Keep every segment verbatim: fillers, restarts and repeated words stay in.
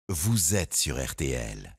vous êtes sur R T L.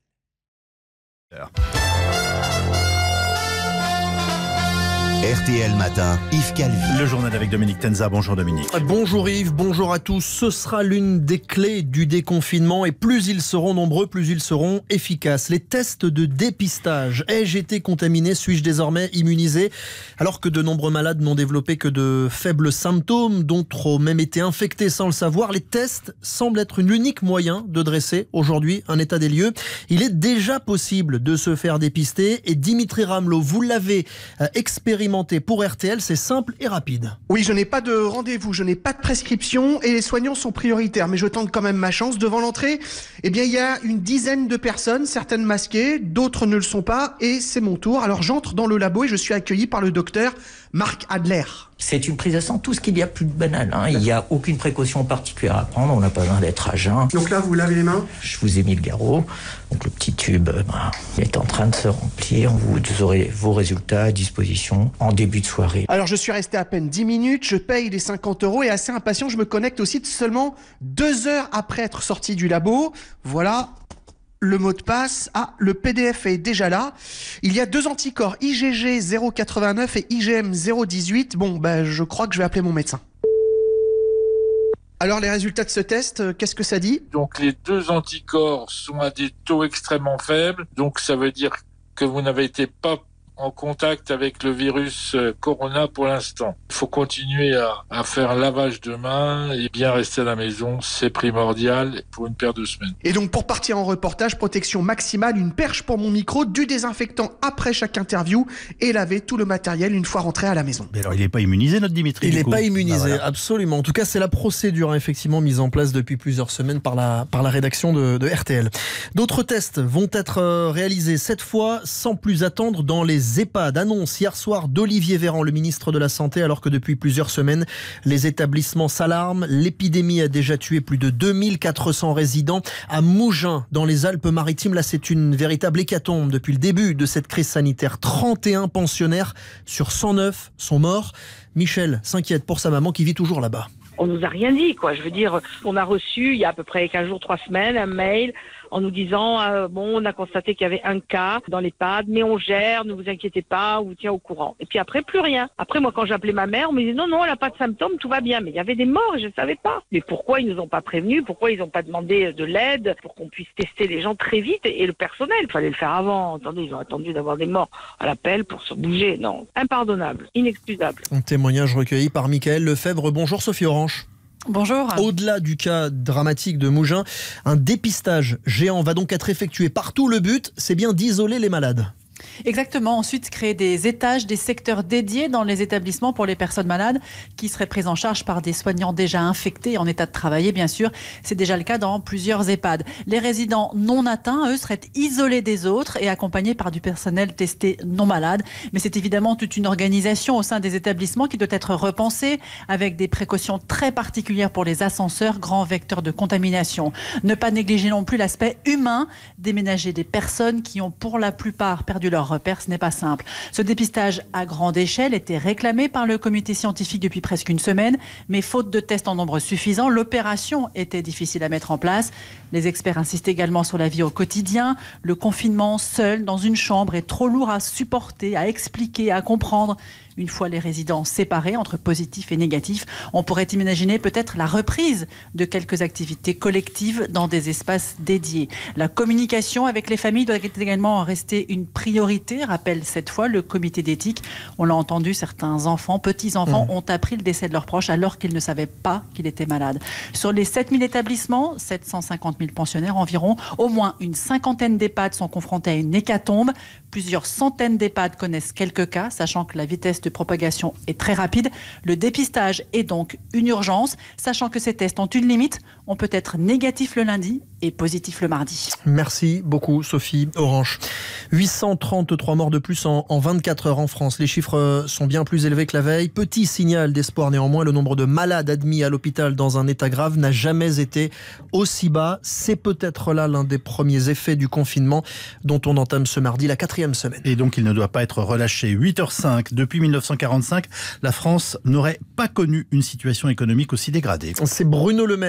R T L Matin, Yves Calvi. Le journal avec Dominique Tenza. Bonjour Dominique. Bonjour Yves, bonjour à tous. Ce sera l'une des clés du déconfinement et plus ils seront nombreux, plus ils seront efficaces. Les tests de dépistage. Ai-je été contaminé? Suis-je désormais immunisé? Alors que de nombreux malades n'ont développé que de faibles symptômes, d'autres ont même été infectés sans le savoir, les tests semblent être l'unique moyen de dresser aujourd'hui un état des lieux. Il est déjà possible de se faire dépister et Dimitri Ramelot, vous l'avez expérimenté pour R T L, c'est simple et rapide. Oui, je n'ai pas de rendez-vous, je n'ai pas de prescription et les soignants sont prioritaires. Mais je tente quand même ma chance. Devant l'entrée, eh bien, il y a une dizaine de personnes, certaines masquées, d'autres ne le sont pas. Et c'est mon tour. Alors j'entre dans le labo et je suis accueilli par le docteur Marc Adler. C'est une prise de sang, tout ce qu'il y a plus de banal. Hein. Il n'y a aucune précaution particulière à prendre, on n'a pas besoin d'être à jeun. Donc là, vous lavez les mains? Je vous ai mis le garrot, donc le petit tube bah, est en train de se remplir. Vous aurez vos résultats à disposition en début de soirée. Alors je suis resté à peine dix minutes, je paye les cinquante euros et assez impatient, je me connecte au site seulement deux heures après être sorti du labo. Voilà. Le mot de passe, ah, le P D F est déjà là. Il y a deux anticorps, I G G zéro quatre-vingt-neuf et I G M zéro dix-huit. Bon, ben, je crois que je vais appeler mon médecin. Alors, les résultats de ce test, qu'est-ce que ça dit? Donc, les deux anticorps sont à des taux extrêmement faibles. Donc, ça veut dire que vous n'avez été pas en contact avec le virus Corona pour l'instant. Il faut continuer à, à faire un lavage de mains et bien rester à la maison, c'est primordial pour une paire de semaines. Et donc pour partir en reportage, protection maximale, une perche pour mon micro, du désinfectant après chaque interview et laver tout le matériel une fois rentré à la maison. Mais alors il n'est pas immunisé notre Dimitri? Il n'est coup. pas immunisé, bah, voilà. Absolument. En tout cas, c'est la procédure hein, effectivement mise en place depuis plusieurs semaines par la, par la rédaction de, de R T L. D'autres tests vont être réalisés cette fois sans plus attendre dans les EHPAD. Annonce hier soir d'Olivier Véran, le ministre de la Santé, alors que depuis plusieurs semaines, les établissements s'alarment. L'épidémie a déjà tué plus de deux mille quatre cents résidents à Mougins, dans les Alpes-Maritimes. Là, c'est une véritable hécatombe depuis le début de cette crise sanitaire. trente et un pensionnaires sur cent neuf sont morts. Michel s'inquiète pour sa maman qui vit toujours là-bas. On nous a rien dit, quoi. Je veux dire, on a reçu, il y a à peu près quinze jours, trois semaines, un mail en nous disant, euh, bon, on a constaté qu'il y avait un cas dans l'EHPAD, mais on gère, ne vous inquiétez pas, on vous tient au courant. Et puis après, plus rien. Après, moi, quand j'appelais ma mère, on me disait, non, non, elle n'a pas de symptômes, tout va bien. Mais il y avait des morts et je ne savais pas. Mais pourquoi ils nous ont pas prévenus? Pourquoi ils n'ont pas demandé de l'aide pour qu'on puisse tester les gens très vite et le personnel? Il fallait le faire avant. Attendez, ils ont attendu d'avoir des morts à l'appel pour se bouger. Non, impardonnable, inexcusable. Un témoignage recueilli par Michael Lefebvre. Bonjour Sophie Orange. Bonjour. Au-delà du cas dramatique de Mougins, un dépistage géant va donc être effectué partout. Le but, c'est bien d'isoler les malades. Exactement. Ensuite, créer des étages, des secteurs dédiés dans les établissements pour les personnes malades qui seraient prises en charge par des soignants déjà infectés en état de travailler, bien sûr. C'est déjà le cas dans plusieurs EHPAD. Les résidents non atteints, eux, seraient isolés des autres et accompagnés par du personnel testé non malade. Mais c'est évidemment toute une organisation au sein des établissements qui doit être repensée avec des précautions très particulières pour les ascenseurs, grands vecteurs de contamination. Ne pas négliger non plus l'aspect humain, déménager des personnes qui ont pour la plupart perdu leur repères, ce n'est pas simple. Ce dépistage à grande échelle était réclamé par le comité scientifique depuis presque une semaine, mais faute de tests en nombre suffisant, l'opération était difficile à mettre en place. Les experts insistent également sur la vie au quotidien. Le confinement seul dans une chambre est trop lourd à supporter, à expliquer, à comprendre. Une fois les résidents séparés entre positifs et négatifs, on pourrait imaginer peut-être la reprise de quelques activités collectives dans des espaces dédiés. La communication avec les familles doit également rester une priorité, rappelle cette fois le comité d'éthique. On l'a entendu, certains enfants, petits-enfants, mmh. ont appris le décès de leurs proches alors qu'ils ne savaient pas qu'il était malade. Sur les sept mille établissements, sept cent cinquante mille pensionnaires environ, au moins une cinquantaine d'EHPAD sont confrontés à une hécatombe. Plusieurs centaines d'EHPAD connaissent quelques cas, sachant que la vitesse de propagation est très rapide. Le dépistage est donc une urgence, sachant que ces tests ont une limite. On peut être négatif le lundi et positif le mardi. Merci beaucoup Sophie Orange. huit cent trente-trois morts de plus en, en vingt-quatre heures en France. Les chiffres sont bien plus élevés que la veille. Petit signal d'espoir néanmoins, le nombre de malades admis à l'hôpital dans un état grave n'a jamais été aussi bas. C'est peut-être là l'un des premiers effets du confinement dont on entame ce mardi la quatrième semaine. Et donc il ne doit pas être relâché. huit heures cinq, depuis mille neuf cent quarante-cinq, la France n'aurait pas connu une situation économique aussi dégradée. C'est Bruno Le Maire hein, qui l'a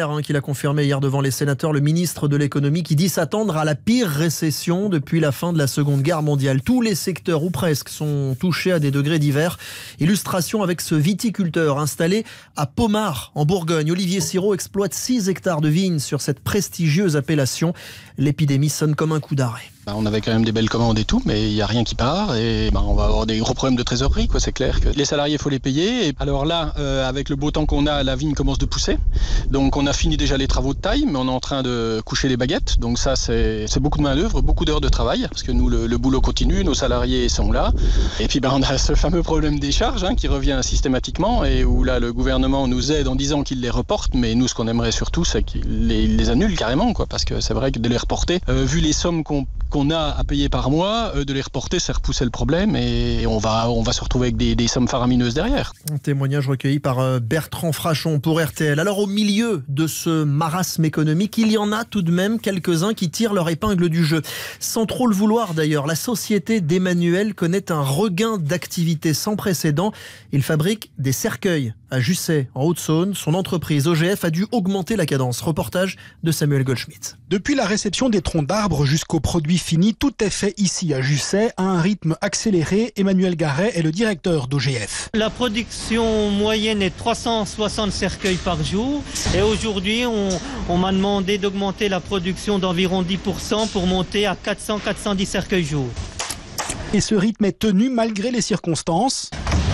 confirmé hier devant les sénateurs le ministre de l'économie qui dit s'attendre à la pire récession depuis la fin de la Seconde Guerre mondiale. Tous les secteurs, ou presque, sont touchés à des degrés divers. Illustration avec ce viticulteur installé à Pommard, en Bourgogne. Olivier Sirot exploite six hectares de vignes sur cette prestigieuse appellation. L'épidémie sonne comme un coup d'arrêt. Bah, on avait quand même des belles commandes et tout, mais il n'y a rien qui part et bah, on va avoir des gros problèmes de trésorerie, quoi. C'est clair que les salariés, il faut les payer. Et alors là, euh, avec le beau temps qu'on a, la vigne commence de pousser. Donc on a fini déjà les travaux de taille, mais on est en train de coucher les baguettes. Donc ça, c'est, c'est beaucoup de main-d'œuvre, beaucoup d'heures de travail, parce que nous, le, le boulot continue, nos salariés sont là. Et puis bah, on a ce fameux problème des charges hein, qui revient systématiquement et où là, le gouvernement nous aide en disant qu'il les reporte, mais nous, ce qu'on aimerait surtout, c'est qu'il les, les annule carrément, quoi, parce que c'est vrai que de les reporter, euh, vu les sommes qu'on qu'on a à payer par mois, euh, de les reporter, c'est repousser le problème et on va, on va se retrouver avec des, des sommes faramineuses derrière. Un témoignage recueilli par Bertrand Frachon pour R T L. Alors au milieu de ce marasme économique, il y en a tout de même quelques-uns qui tirent leur épingle du jeu. Sans trop le vouloir d'ailleurs, la société d'Emmanuel connaît un regain d'activité sans précédent. Il fabrique des cercueils à Jussey, en Haute-Saône. Son entreprise O G F a dû augmenter la cadence. Reportage de Samuel Goldschmidt. Depuis la réception des troncs d'arbres jusqu'au produit fini, tout est fait ici à Jussey à un rythme accéléré. Emmanuel Garret est le directeur d'O G F. La production moyenne est trois cent soixante cercueils par jour et aujourd'hui on, on m'a demandé d'augmenter la production d'environ dix pour cent pour monter à quatre cents à quatre cent dix cercueils jour. Et ce rythme est tenu malgré les circonstances.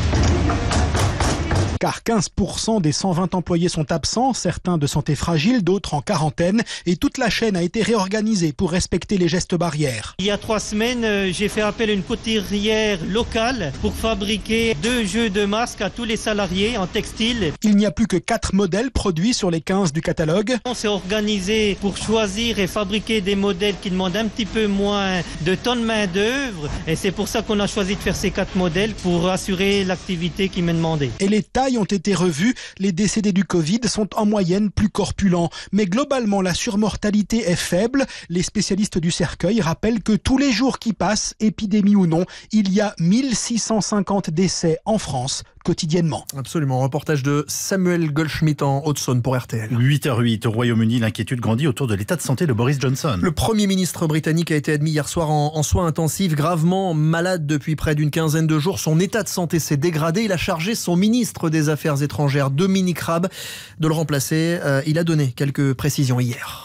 Car quinze pour cent des cent vingt employés sont absents, certains de santé fragile, d'autres en quarantaine, et toute la chaîne a été réorganisée pour respecter les gestes barrières. Il y a trois semaines, euh, j'ai fait appel à une couturière locale pour fabriquer deux jeux de masques à tous les salariés en textile. Il n'y a plus que quatre modèles produits sur les quinze du catalogue. On s'est organisé pour choisir et fabriquer des modèles qui demandent un petit peu moins de temps de main d'œuvre, et c'est pour ça qu'on a choisi de faire ces quatre modèles pour assurer l'activité qui m'est demandée. Et les tailles ont été revues. Les décédés du Covid sont en moyenne plus corpulents. Mais globalement, la surmortalité est faible. Les spécialistes du cercueil rappellent que tous les jours qui passent, épidémie ou non, il y a mille six cent cinquante décès en France quotidiennement. Absolument. Reportage de Samuel Goldschmidt en Haute-Saône pour R T L. huit heures huit au Royaume-Uni, l'inquiétude grandit autour de l'état de santé de Boris Johnson. Le Premier ministre britannique a été admis hier soir en, en soins intensifs, gravement malade depuis près d'une quinzaine de jours. Son état de santé s'est dégradé. Il a chargé son ministre des Affaires étrangères, Dominic Raab, de le remplacer. Euh, il a donné quelques précisions hier.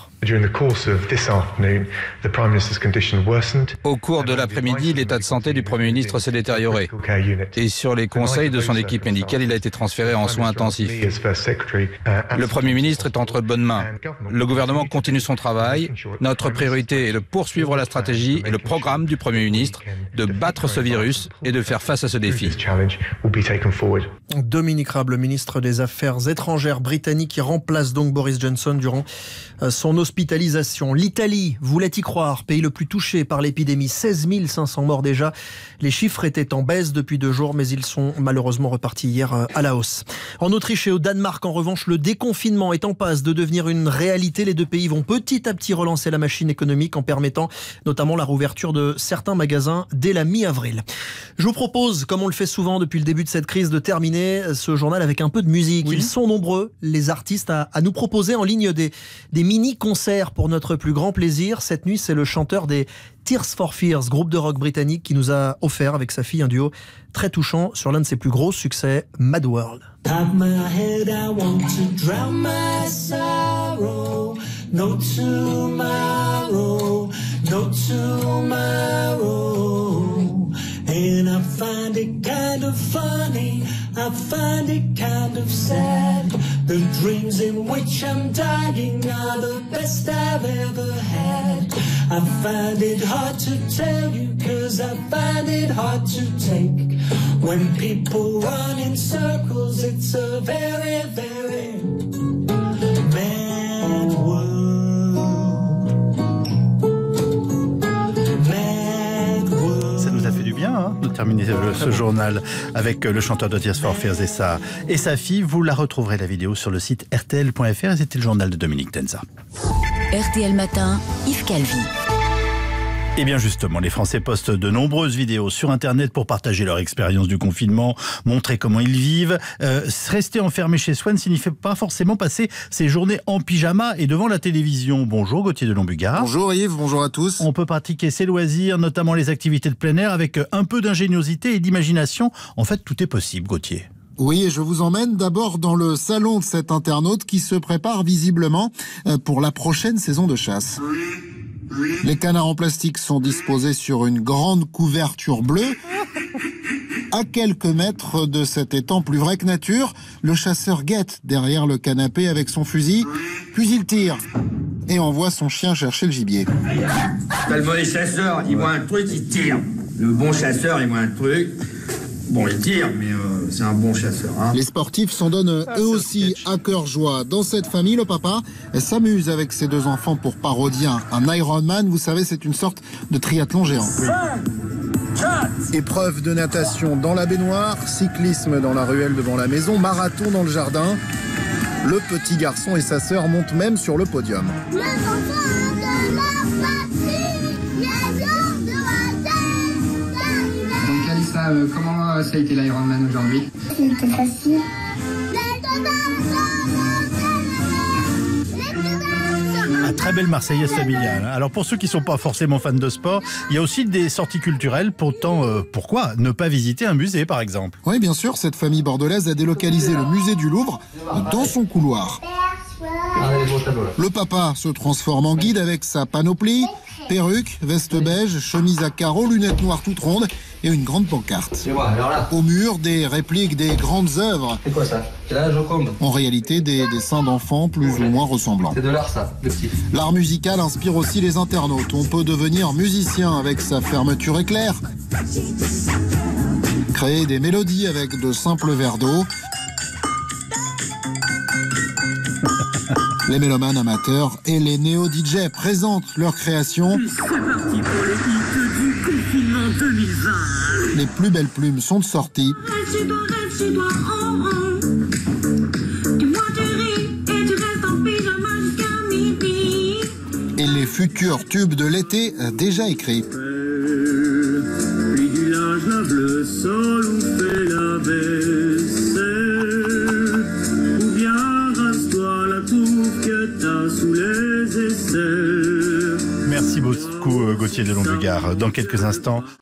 Au cours de l'après-midi, l'état de santé du Premier ministre s'est détérioré. Et sur les conseils de son équipe médicale, il a été transféré en soins intensifs. Le Premier ministre est entre bonnes mains. Le gouvernement continue son travail. Notre priorité est de poursuivre la stratégie et le programme du Premier ministre, de battre ce virus et de faire face à ce défi. Dominic Raab, le ministre des Affaires étrangères britannique, qui remplace donc Boris Johnson durant son hospitalisation. L'Italie voulait y croire, pays le plus touché par l'épidémie, seize mille cinq cents morts déjà. Les chiffres étaient en baisse depuis deux jours, mais ils sont malheureusement repartis hier à la hausse. En Autriche et au Danemark, en revanche, le déconfinement est en passe de devenir une réalité. Les deux pays vont petit à petit relancer la machine économique en permettant notamment la réouverture de certains magasins dès la mi-avril. Je vous propose, comme on le fait souvent depuis le début de cette crise, de terminer ce journal avec un peu de musique. Oui. Ils sont nombreux, les artistes, à, à nous proposer en ligne des, des mini-concerts pour notre plus grand plaisir. Cette nuit, c'est le chanteur des Tears for Fears, groupe de rock britannique, qui nous a offert avec sa fille un duo très touchant sur l'un de ses plus gros succès, Mad World. No tomorrow, no tomorrow. And I find it kind of funny, I find it kind of sad. The dreams in which I'm dying are the best I've ever had. I find it hard to tell you, cause I find it hard to take. When people run in circles, it's a very, very mad world. Hein, de terminer ce journal avec le chanteur de Tears for Fears et sa, et sa fille. Vous la retrouverez la vidéo sur le site R T L point F R et c'était le journal de Dominique Tenza. R T L Matin, Yves Calvi. Et bien justement, les Français postent de nombreuses vidéos sur Internet pour partager leur expérience du confinement, montrer comment ils vivent. Euh, rester enfermé chez soi ne signifie pas forcément passer ses journées en pyjama et devant la télévision. Bonjour Gauthier de Lombugard. Bonjour Yves, bonjour à tous. On peut pratiquer ses loisirs, notamment les activités de plein air, avec un peu d'ingéniosité et d'imagination. En fait, tout est possible, Gauthier. Oui, et je vous emmène d'abord dans le salon de cet internaute qui se prépare visiblement pour la prochaine saison de chasse. Les canards en plastique sont disposés sur une grande couverture bleue. À quelques mètres de cet étang plus vrai que nature, le chasseur guette derrière le canapé avec son fusil, puis il tire et envoie son chien chercher le gibier. Le mauvais chasseur, il voit un truc, il tire. Le bon chasseur, il voit un truc. Bon, il tire, mais euh, c'est un bon chasseur. Hein. Les sportifs s'en donnent eux aussi à cœur joie. Dans cette famille, le papa s'amuse avec ses deux enfants pour parodier un Ironman. Vous savez, c'est une sorte de triathlon géant. Oui. Épreuve de natation dans la baignoire, cyclisme dans la ruelle devant la maison, marathon dans le jardin. Le petit garçon et sa sœur montent même sur le podium. Euh, comment ça a été l'Ironman aujourd'hui? C'était facile. Ah, très belle Marseillaise familiale. Alors pour ceux qui ne sont pas forcément fans de sport, il y a aussi des sorties culturelles. Pourtant, euh, pourquoi ne pas visiter un musée par exemple? Oui, bien sûr, cette famille bordelaise a délocalisé le musée du Louvre dans son couloir. Le papa se transforme en guide avec sa panoplie, perruque, veste beige, chemise à carreaux, lunettes noires toutes rondes et une grande pancarte. Au mur, des répliques des grandes œuvres. C'est quoi ça? C'est la Joconde. En réalité, des dessins d'enfants plus ou moins ressemblants. C'est de l'art ça, le petit. L'art musical inspire aussi les internautes. On peut devenir musicien avec sa fermeture éclair, créer des mélodies avec de simples verres d'eau. Les mélomanes amateurs et les néo-D J présentent leurs créations. C'est parti pour le hit du confinement deux mille vingt. Les plus belles plumes sont de sortie. Rêve chez toi, rêve chez toi, oh oh. Du moins tu ris et tu restes en pyjama jusqu'à midi. Et les futurs tubes de l'été déjà écrits. Plie du linge, lave le sol ou fais la vaisselle. Ou bien rase-toi la touffe que t'as sous les aisselles. Merci beaucoup Gauthier de Lombugard. Dans quelques instants,